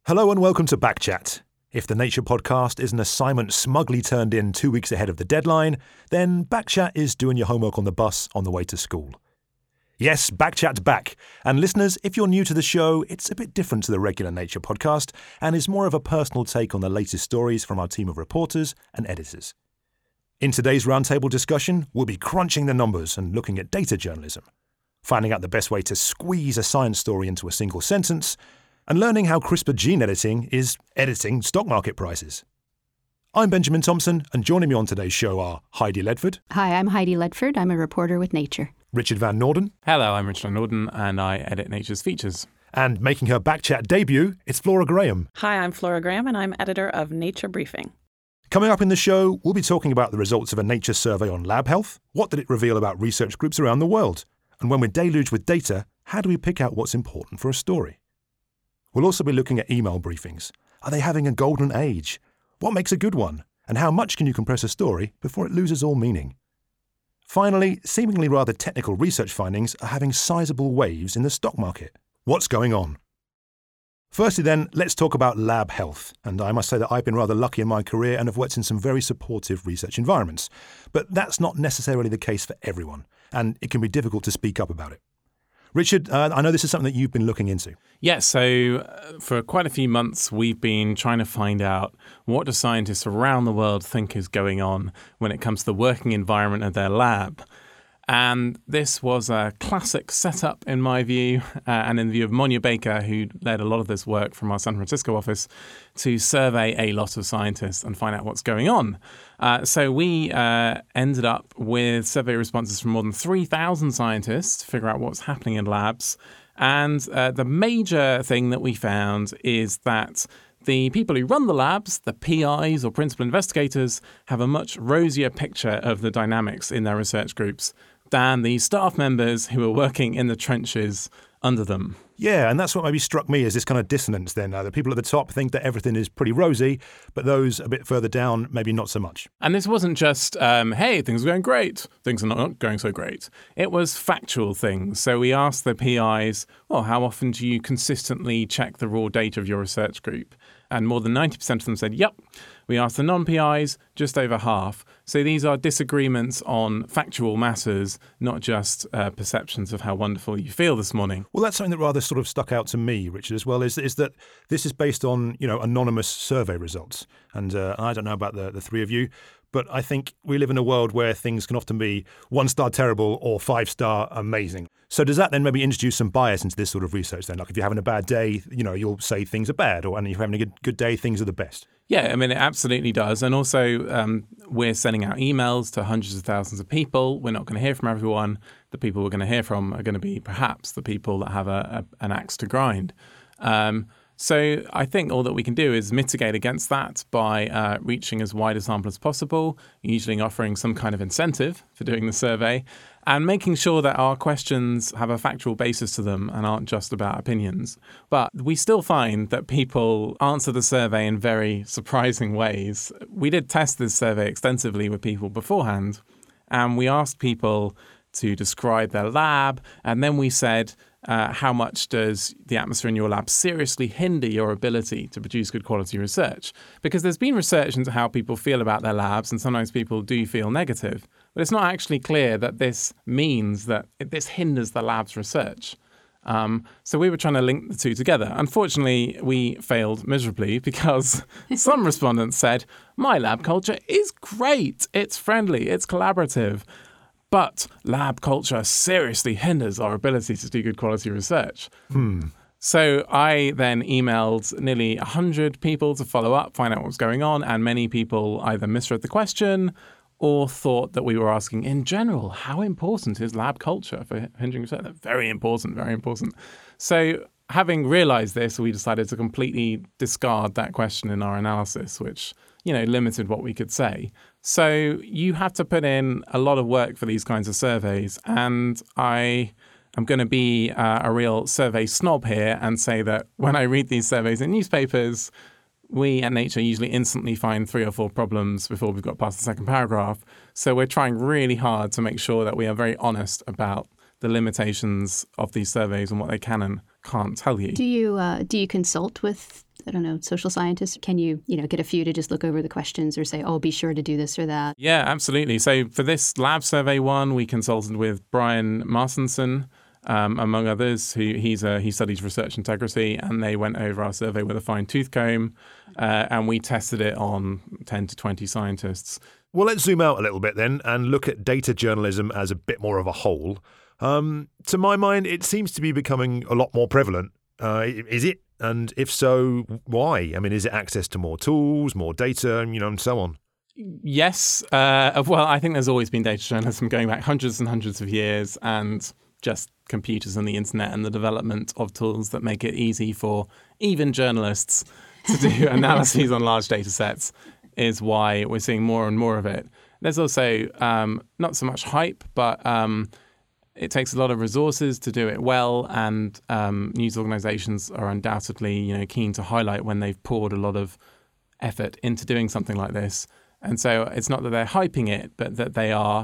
Hello and welcome to Backchat. If the Nature podcast is an assignment smugly turned in 2 weeks ahead of the deadline, then Backchat is doing your homework on the bus on the way to school. Yes, Backchat's back. And listeners, if you're new to the show, it's a bit different to the regular Nature podcast and is more of a personal take on the latest stories from our team of reporters and editors. In today's roundtable discussion, we'll be crunching the numbers and looking at data journalism, finding out the best way to squeeze a science story into a single sentence, and learning how CRISPR gene editing is editing stock market prices. I'm Benjamin Thompson, and joining me on today's show are Heidi Ledford. Hi, I'm Heidi Ledford. I'm a reporter with Nature. Richard Van Noorden. Hello, I'm Richard Van Noorden, and I edit Nature's features. And making her Backchat debut, it's Flora Graham. Hi, I'm Flora Graham, and I'm editor of Nature Briefing. Coming up in the show, we'll be talking about the results of a Nature survey on lab health. What did it reveal about research groups around the world? And when we're deluged with data, how do we pick out what's important for a story? We'll also be looking at email briefings. Are they having a golden age? What makes a good one? And how much can you compress a story before it loses all meaning? Finally, seemingly rather technical research findings are having sizable waves in the stock market. What's going on? Firstly then, let's talk about lab health. And I must say that I've been rather lucky in my career and have worked in some very supportive research environments. But that's not necessarily the case for everyone, and it can be difficult to speak up about it. Richard, I know this is something that you've been looking into. Yes, so for quite a few months, we've been trying to find out what do scientists around the world think is going on when it comes to the working environment of their lab. And this was a classic setup, in my view, and in the view of Monia Baker, who led a lot of this work from our San Francisco office, to survey a lot of scientists and find out what's going on. So we ended up with survey responses from more than 3,000 scientists to figure out what's happening in labs. And the major thing that we found is that the people who run the labs, the PIs or principal investigators, have a much rosier picture of the dynamics in their research groups than the staff members who are working in the trenches under them. Yeah, and that's what maybe struck me as this kind of dissonance then. The people at the top think that everything is pretty rosy, but those a bit further down, maybe not so much. And this wasn't just, hey, things are going great, things are not going so great. It was factual things. So we asked the PIs, well, how often do you consistently check the raw data of your research group? And more than 90% of them said, yep. We asked the non-PIs, just over half. So these are disagreements on factual matters, not just perceptions of how wonderful you feel this morning. Well, that's something that rather sort of stuck out to me, Richard, as well, is that this is based on, anonymous survey results. And I don't know about the three of you, but I think we live in a world where things can often be 1-star terrible or 5-star amazing. So does that then maybe introduce some bias into this sort of research then? Like if you're having a bad day, you'll say things are bad, and if you're having a good day, things are the best. Yeah, I mean, it absolutely does. And also, we're sending out emails to hundreds of thousands of people. We're not going to hear from everyone. The people we're going to hear from are going to be perhaps the people that have an axe to grind. So I think all that we can do is mitigate against that by reaching as wide a sample as possible, usually offering some kind of incentive for doing the survey, and making sure that our questions have a factual basis to them and aren't just about opinions. But we still find that people answer the survey in very surprising ways. We did test this survey extensively with people beforehand, and we asked people to describe their lab, and then we said, how much does the atmosphere in your lab seriously hinder your ability to produce good quality research? Because there's been research into how people feel about their labs, and sometimes people do feel negative. But it's not actually clear that this means that this hinders the lab's research. So we were trying to link the two together. Unfortunately, we failed miserably because some respondents said, my lab culture is great, it's friendly, it's collaborative. But lab culture seriously hinders our ability to do good quality research. So I then emailed nearly 100 people to follow up, find out what was going on, and many people either misread the question or thought that we were asking, in general, how important is lab culture for hindering research? Very important, very important. So having realized this, we decided to completely discard that question in our analysis, which limited what we could say. So you have to put in a lot of work for these kinds of surveys. And I am going to be a real survey snob here and say that when I read these surveys in newspapers, we at Nature usually instantly find 3 or 4 problems before we've got past the second paragraph. So we're trying really hard to make sure that we are very honest about the limitations of these surveys and what they can and can't tell you. Do you consult with, I don't know, social scientists? Can you get a few to just look over the questions or say, oh, be sure to do this or that? Yeah, absolutely. So for this lab survey one, we consulted with Brian Marcinson, among others. He studies research integrity, and they went over our survey with a fine-tooth comb, and we tested it on 10 to 20 scientists. Well, let's zoom out a little bit then and look at data journalism as a bit more of a whole. To my mind, it seems to be becoming a lot more prevalent. Is it? And if so, why? I mean, is it access to more tools, more data, and so on? Yes. Well, I think there's always been data journalism going back hundreds and hundreds of years, and just computers and the internet and the development of tools that make it easy for even journalists to do analyses on large data sets is why we're seeing more and more of it. There's also not so much hype, but it takes a lot of resources to do it well, and news organizations are undoubtedly keen to highlight when they've poured a lot of effort into doing something like this. And so it's not that they're hyping it, but that they are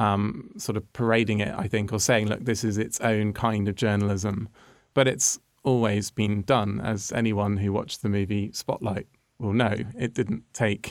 sort of parading it, I think, or saying, look, this is its own kind of journalism. But it's always been done, as anyone who watched the movie Spotlight will know. It didn't take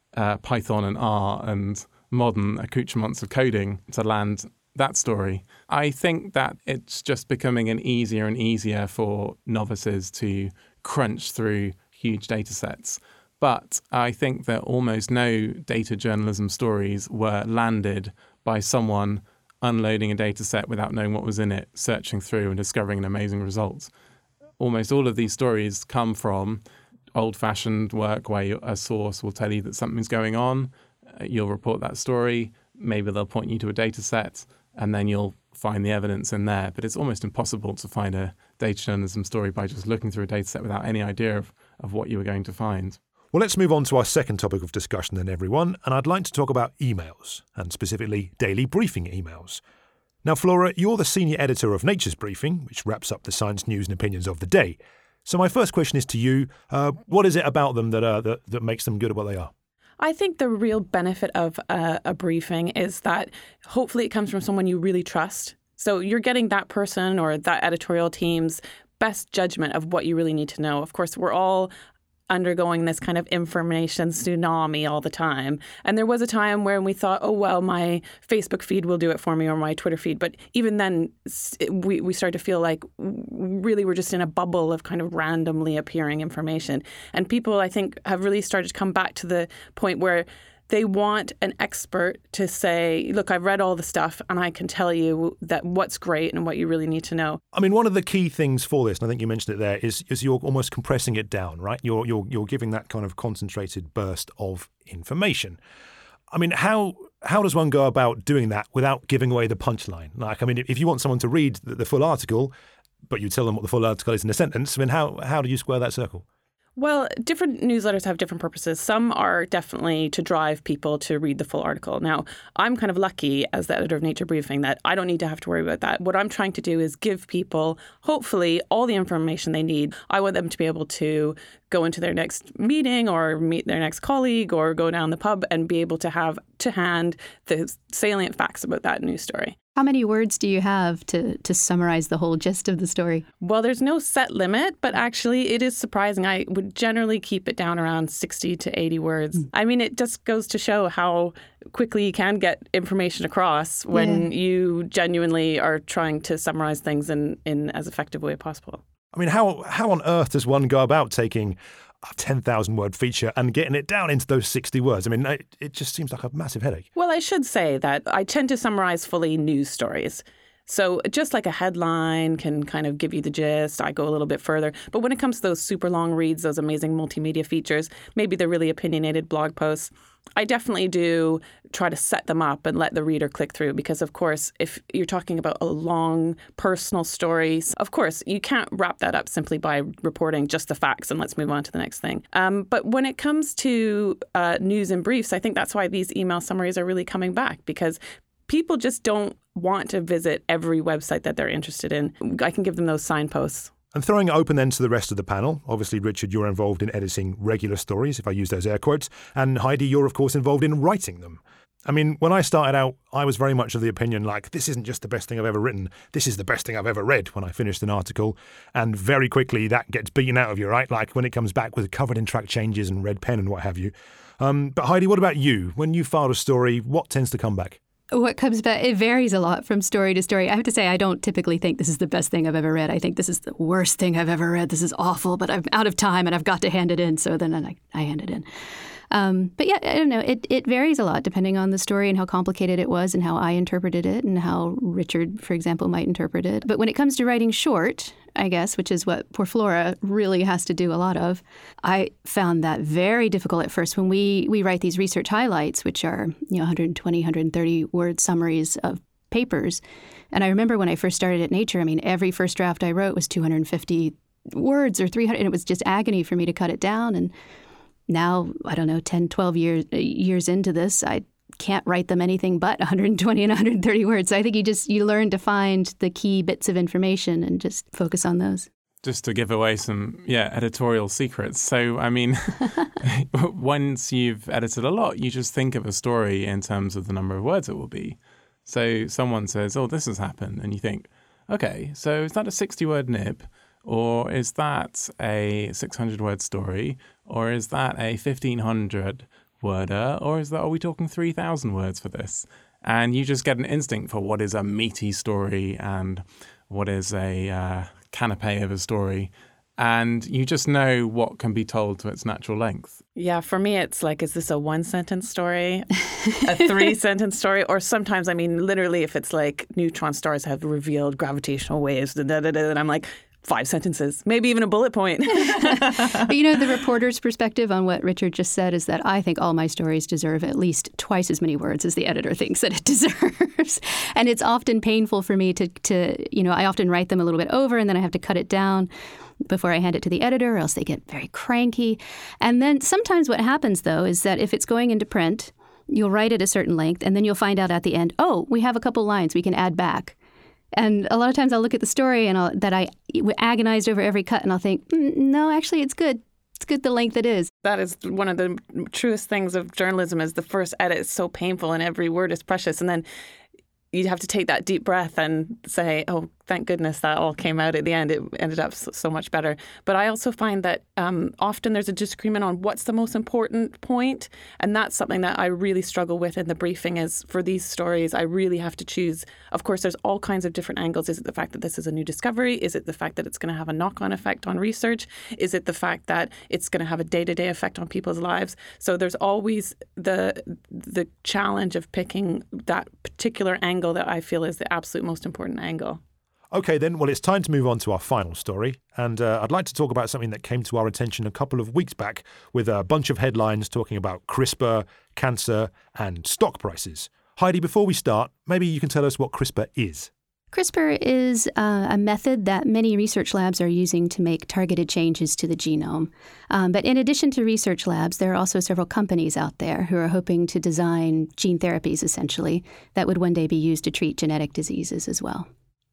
Python and R and modern accoutrements of coding to land that story. I think that it's just becoming easier and easier for novices to crunch through huge data sets. But I think that almost no data journalism stories were landed by someone unloading a data set without knowing what was in it, searching through and discovering an amazing result. Almost all of these stories come from old-fashioned work where a source will tell you that something's going on. You'll report that story. Maybe they'll point you to a data set, and then you'll find the evidence in there. But it's almost impossible to find a data journalism story by just looking through a data set without any idea of what you were going to find. Well, let's move on to our second topic of discussion then, everyone, and I'd like to talk about emails, and specifically daily briefing emails. Now, Flora, you're the senior editor of Nature's Briefing, which wraps up the science news and opinions of the day. So my first question is to you. What is it about them that makes them good at what they are? I think the real benefit of a briefing is that hopefully it comes from someone you really trust. So you're getting that person or that editorial team's best judgment of what you really need to know. Of course, we're all undergoing this kind of information tsunami all the time. And there was a time when we thought, oh, well, my Facebook feed will do it for me or my Twitter feed. But even then, we started to feel like really we're just in a bubble of kind of randomly appearing information. And people, I think, have really started to come back to the point where they want an expert to say, look, I've read all the stuff and I can tell you that what's great and what you really need to know. I mean, one of the key things for this, and I think you mentioned it there, is you're almost compressing it down, right? You're giving that kind of concentrated burst of information. I mean, how does one go about doing that without giving away the punchline? Like, I mean, if you want someone to read the full article, but you tell them what the full article is in a sentence, I mean, how do you square that circle? Well, different newsletters have different purposes. Some are definitely to drive people to read the full article. Now, I'm kind of lucky as the editor of Nature Briefing that I don't need to have to worry about that. What I'm trying to do is give people, hopefully, all the information they need. I want them to be able to go into their next meeting or meet their next colleague or go down the pub and be able to have to hand the salient facts about that news story. How many words do you have to summarize the whole gist of the story? Well, there's no set limit, but actually it is surprising. I would generally keep it down around 60 to 80 words. I mean, it just goes to show how quickly you can get information across when you genuinely are trying to summarize things in as effective way as possible. I mean, how on earth does one go about taking a 10,000 word feature and getting it down into those 60 words? I mean, it just seems like a massive headache. Well, I should say that I tend to summarize fully news stories. So just like a headline can kind of give you the gist, I go a little bit further. But when it comes to those super long reads, those amazing multimedia features, maybe the really opinionated blog posts, I definitely do try to set them up and let the reader click through because, of course, if you're talking about a long personal story, of course, you can't wrap that up simply by reporting just the facts and let's move on to the next thing. But when it comes to news and briefs, I think that's why these email summaries are really coming back because people just don't want to visit every website that they're interested in. I can give them those signposts. And throwing it open then to the rest of the panel, obviously, Richard, you're involved in editing regular stories, if I use those air quotes, and Heidi, you're of course involved in writing them. I mean, when I started out, I was very much of the opinion, like, this isn't just the best thing I've ever written, this is the best thing I've ever read when I finished an article. And very quickly that gets beaten out of you, right? Like when it comes back with covered in track changes and red pen and what have you. But Heidi, what about you? When you file a story, what tends to come back? What comes back, it varies a lot from story to story. I have to say, I don't typically think this is the best thing I've ever read. I think this is the worst thing I've ever read. This is awful, but I'm out of time and I've got to hand it in. So then I hand it in. But yeah, I don't know. It varies a lot depending on the story and how complicated it was and how I interpreted it and how Richard, for example, might interpret it. But when it comes to writing short, I guess, which is what Poor Flora really has to do a lot of, I found that very difficult at first. When we write these research highlights, which are 120, 130 word summaries of papers. And I remember when I first started at Nature, I mean, every first draft I wrote was 250 words or 300, and it was just agony for me to cut it down. And now, I don't know, 10, 12 years into this, I can't write them anything but 120 and 130 words. So I think you learn to find the key bits of information and just focus on those. Just to give away some, editorial secrets. So, I mean, once you've edited a lot, you just think of a story in terms of the number of words it will be. So someone says, oh, this has happened. And you think, okay, so is that a 60-word nib? Or is that a 600-word story? Or is that a 1,500-worder? Or are we talking 3,000 words for this? And you just get an instinct for what is a meaty story and what is a canapé of a story. And you just know what can be told to its natural length. Yeah, for me, it's like, is this a one-sentence story, a three-sentence story? Or sometimes, I mean, literally, if it's like neutron stars have revealed gravitational waves, and I'm like, 5 sentences, maybe even a bullet point. But the reporter's perspective on what Richard just said is that I think all my stories deserve at least twice as many words as the editor thinks that it deserves. And it's often painful for me to I often write them a little bit over and then I have to cut it down before I hand it to the editor, or else they get very cranky. And then sometimes what happens, though, is that if it's going into print, you'll write it a certain length, and then you'll find out at the end, oh, we have a couple lines we can add back. And a lot of times I'll look at the story and that I agonized over every cut, and I'll think, no, actually, it's good. It's good the length it is. That is one of the truest things of journalism is the first edit is so painful and every word is precious. And then you have to take that deep breath and say, oh, thank goodness that all came out at the end. It ended up so much better. But I also find that often there's a disagreement on what's the most important point. And that's something that I really struggle with in the briefing is for these stories, I really have to choose. Of course, there's all kinds of different angles. Is it the fact that this is a new discovery? Is it the fact that it's going to have a knock-on effect on research? Is it the fact that it's going to have a day-to-day effect on people's lives? So there's always the challenge of picking that particular angle that I feel is the absolute most important angle. Okay, then, well, it's time to move on to our final story. And I'd like to talk about something that came to our attention a couple of weeks back with a bunch of headlines talking about CRISPR, cancer, and stock prices. Heidi, before we start, maybe you can tell us what CRISPR is. CRISPR is a method that many research labs are using to make targeted changes to the genome. But in addition to research labs, there are also several companies out there who are hoping to design gene therapies, essentially, that would one day be used to treat genetic diseases as well.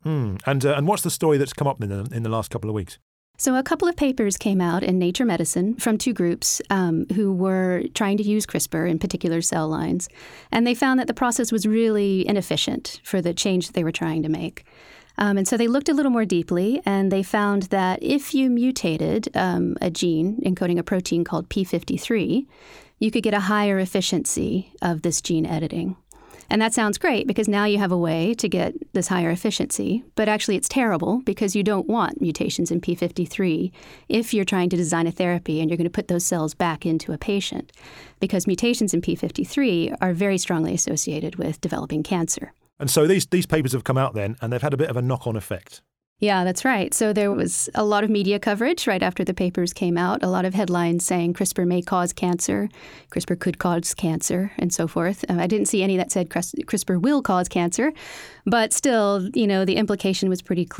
And what's the story that's come up in the last couple of weeks? So a couple of papers came out in Nature Medicine from two groups who were trying to use CRISPR in particular cell lines. And they found that the process was really inefficient for the change that they were trying to make. And so they looked a little more deeply, and they found that if you mutated a gene encoding a protein called P53, you could get a higher efficiency of this gene editing. And that sounds great because now you have a way to get this higher efficiency. But actually it's terrible because you don't want mutations in P53 if you're trying to design a therapy and you're going to put those cells back into a patient. Because mutations in P53 are very strongly associated with developing cancer. And so these papers have come out then, and they've had a bit of a knock-on effect. Yeah, that's right. So there was a lot of media coverage right after the papers came out, a lot of headlines saying CRISPR may cause cancer, CRISPR could cause cancer, and so forth. I didn't see any that said CRISPR will cause cancer, but still, the implication was pretty clear.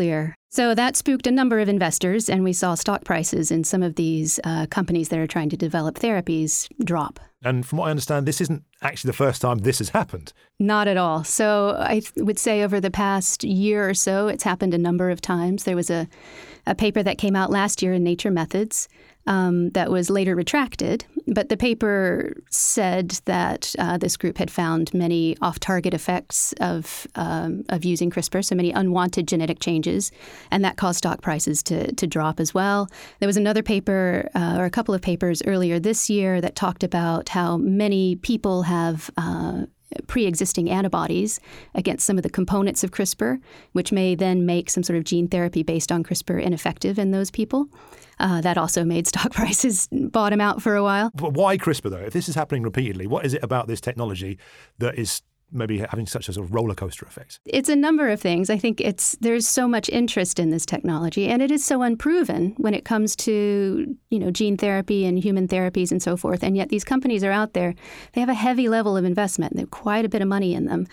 So that spooked a number of investors, and we saw stock prices in some of these companies that are trying to develop therapies drop. And from what I understand, this isn't actually the first time this has happened. Not at all. So I would say over the past year or so, it's happened a number of times. There was a paper that came out last year in Nature Methods that was later retracted. But the paper said that this group had found many off-target effects of using CRISPR, so many unwanted genetic changes, and that caused stock prices to drop as well. There was another paper, or a couple of papers earlier this year that talked about how many people have pre-existing antibodies against some of the components of CRISPR, which may then make some sort of gene therapy based on CRISPR ineffective in those people. That also made stock prices bottom out for a while. But why CRISPR, though? If this is happening repeatedly, what is it about this technology that is maybe having such a sort of roller coaster effect? It's a number of things. I think there's so much interest in this technology, and it is so unproven when it comes to, gene therapy and human therapies and so forth. And yet these companies are out there. They have a heavy level of investment. They have quite a bit of money in them.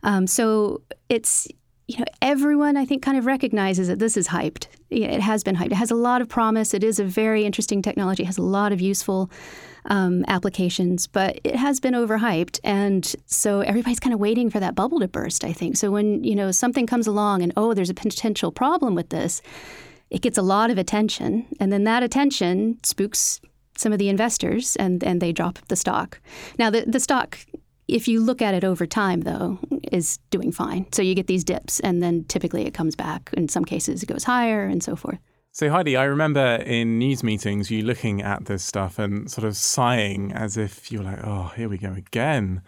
So it's, everyone, I think, kind of recognizes that this is hyped. It has been hyped. It has a lot of promise. It is a very interesting technology. It has a lot of useful applications, but it has been overhyped. And so everybody's kind of waiting for that bubble to burst, I think. So when, something comes along and, there's a potential problem with this, it gets a lot of attention. And then that attention spooks some of the investors and they drop the stock. Now, the stock, if you look at it over time, though, is doing fine. So you get these dips, and then typically it comes back. In some cases, it goes higher and so forth. So Heidi, I remember in news meetings you looking at this stuff and sort of sighing as if you were like, oh, here we go again.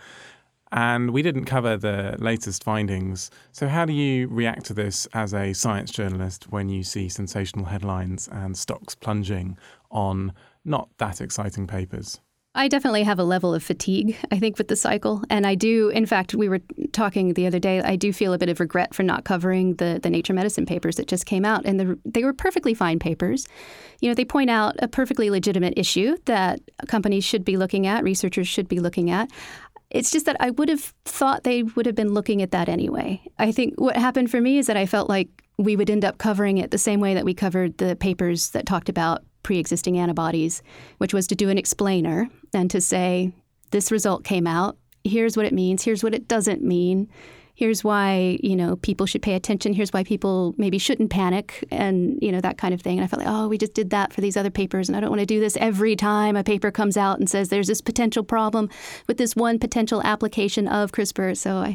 And we didn't cover the latest findings. So how do you react to this as a science journalist when you see sensational headlines and stocks plunging on not that exciting papers? I definitely have a level of fatigue, I think, with the cycle. And I do, in fact, we were talking the other day, I do feel a bit of regret for not covering the Nature Medicine papers that just came out. And they were perfectly fine papers. They point out a perfectly legitimate issue that companies should be looking at, researchers should be looking at. It's just that I would have thought they would have been looking at that anyway. I think what happened for me is that I felt like we would end up covering it the same way that we covered the papers that talked about pre-existing antibodies, which was to do an explainer and to say, this result came out, here's what it means, here's what it doesn't mean, here's why, people should pay attention, here's why people maybe shouldn't panic, and, that kind of thing. And I felt like, we just did that for these other papers, and I don't want to do this every time a paper comes out and says there's this potential problem with this one potential application of CRISPR. So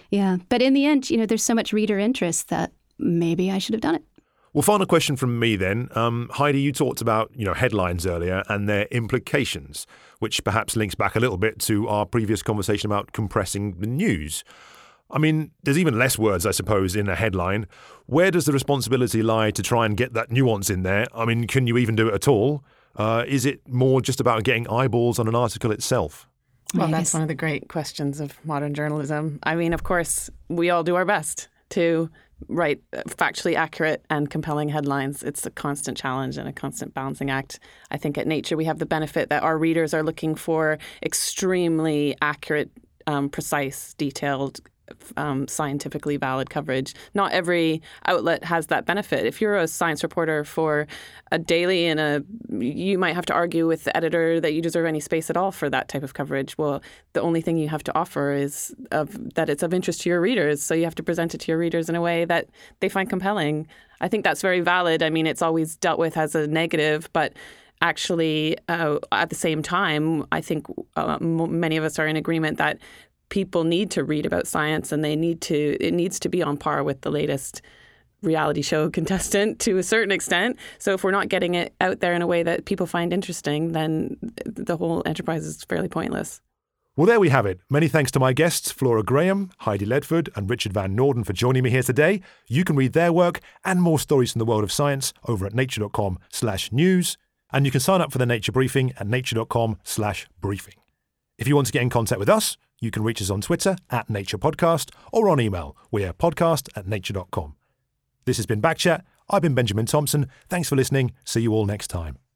but in the end, there's so much reader interest that maybe I should have done it. Well, final question from me then. Heidi, you talked about, headlines earlier and their implications, which perhaps links back a little bit to our previous conversation about compressing the news. I mean, there's even less words, I suppose, in a headline. Where does the responsibility lie to try and get that nuance in there? I mean, can you even do it at all? Is it more just about getting eyeballs on an article itself? Well, that's one of the great questions of modern journalism. I mean, of course, we all do our best to write factually accurate and compelling headlines. It's a constant challenge and a constant balancing act. I think at Nature we have the benefit that our readers are looking for extremely accurate, precise, detailed, scientifically valid coverage. Not every outlet has that benefit. If you're a science reporter for a daily you might have to argue with the editor that you deserve any space at all for that type of coverage. Well, the only thing you have to offer is that it's of interest to your readers. So you have to present it to your readers in a way that they find compelling. I think that's very valid. I mean, it's always dealt with as a negative, but actually, at the same time, I think many of us are in agreement that people need to read about science, and it needs to be on par with the latest reality show contestant to a certain extent. So if we're not getting it out there in a way that people find interesting, then the whole enterprise is fairly pointless. Well, there we have it. Many thanks to my guests, Flora Graham, Heidi Ledford and Richard Van Noorden for joining me here today. You can read their work and more stories from the world of science over at nature.com/news. And you can sign up for the Nature Briefing at nature.com/briefing. If you want to get in contact with us, you can reach us on Twitter @NaturePodcast or on email. We're podcast@nature.com. This has been Backchat. I've been Benjamin Thompson. Thanks for listening. See you all next time.